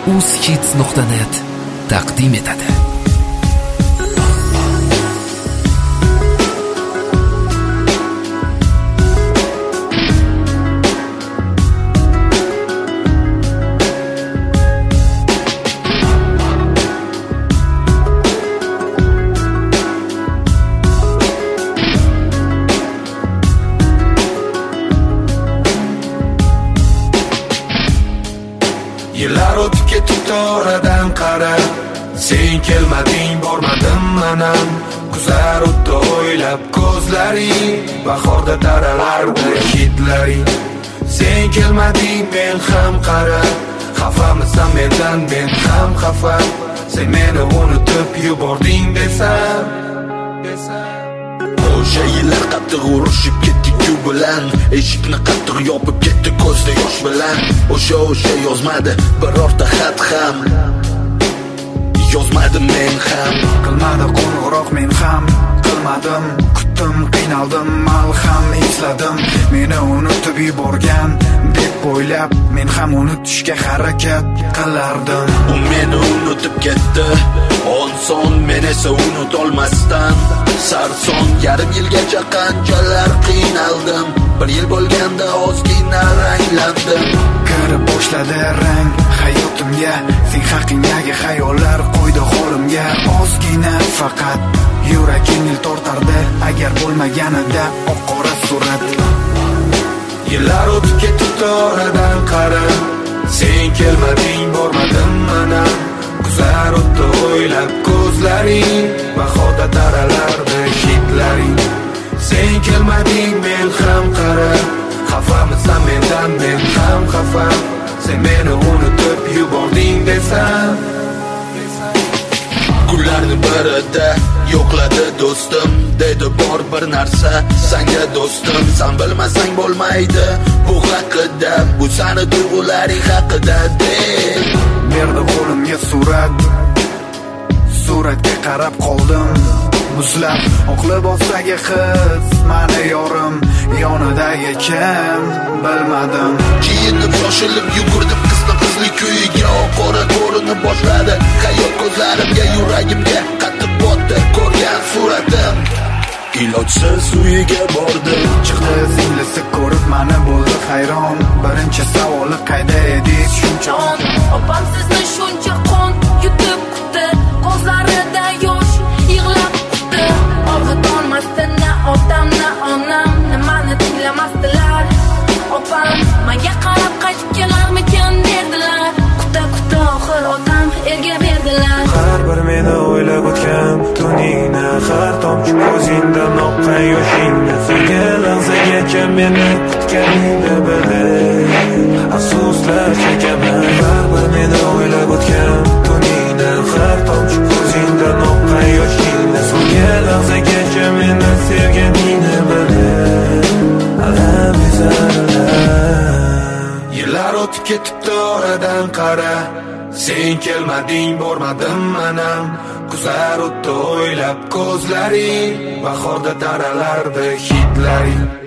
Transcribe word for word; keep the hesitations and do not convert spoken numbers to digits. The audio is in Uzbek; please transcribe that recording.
uzhits nuqta net taqdim etadi. Yillar o'tib ketibdi oradan qara, sen kelmading, bormadim manam. Kuzar o'tdi o'ylab ko'zlaring, bahorda taralardi hidlaring. Sen kelmading, men ham qara, xafamisan mendan, men ham xafa. Sen meni unutib yubording desam, o'sha yillar qattiq urushib ketdik-ku bilan, eshikni qattiq yopib ketdi ko'zda yosh bilan. O'sha o'sha yozmadi birorta xat ham, yozmadim men ham. Qilmadi qo'ng'iroq men ham, qilmadim. Kutdim, qiynaldim, malham esladim. Meni unutib yuborgan deb o'ylab, men ham unutishga harakat qilardim. U meni unutib ketdi, onson men esa unutolmasdan sarson. Yarim yilgacha qanchalar qiynaldim, bir yil bo'lganda ozgina ranglandim. Kirib boshladi rang hayotimga, sen haqingdagi xayollar qo'ydi holimga. Ozgina faqat yurak yengil tortardi, agar bo'lmaganida oq-qora surat. Yillar o'tib ketibdi oradan qara, sen kelmading, bormadim mana. Kuzar o'tdi o'ylab ko'zlaring, bahorda taralardi hidlaring. Sen kelmading, men ham qara, xafamisan mendan, men ham xafa. Sen meni unutib yubording desam, kunlarni birida yo'qladi do'stim, dedi bor bir narsa sanga do'stim. Sen bilmasang bo'lmaydi bu haqida, bu sani tuyg'ularing haqida deb berdi qo'limga surat. Suratga qarab qoldim muzlab, oq libosdagi qiz mani yorim, yonidagi kim bilmadim. Kiyinib shoshilib yugurdim qizni qizlik uyiga, oq-qora ko'rinib boshladi hayot ko'zlarimga, yuragimga qattiq botdi ko'rgan suratim. Ilojsiz uyiga bordim, chiqdi singlisi ko'rib mani, bo'ldi hayron. Birinchi savoli qayda edingiz shuncha on? Opam sizni shuncha qon yutib kutdi, ko'zlarida yosh yig'lab kutdi. Og'itolmasdi na otam na onam, nimani tinglamasdilar. Opam menga qarab qaytib kelarmikin derdilar. Kuta kuta oxir otam erga berdilar. Har bir meni o'ylab o'tgan tuningni, har tomchi ko'zingdan oqqan yoshingni, so'nggi lahzagacha meni kutganingni bilib afsuslar chekaman. Har bir meni o'ylab o'tgan tuningni, har tomchi ko'zingdan oqqan yoshingni, so'nggi lahzagacha meni sevganingni bilib alam ezalar. Yillar o'tib ketibdi oradan qara, sen kelmading, bormadim manam. Kuzar o'tdi o'ylab ko'zlaring, bahorda taralardi hidlaring.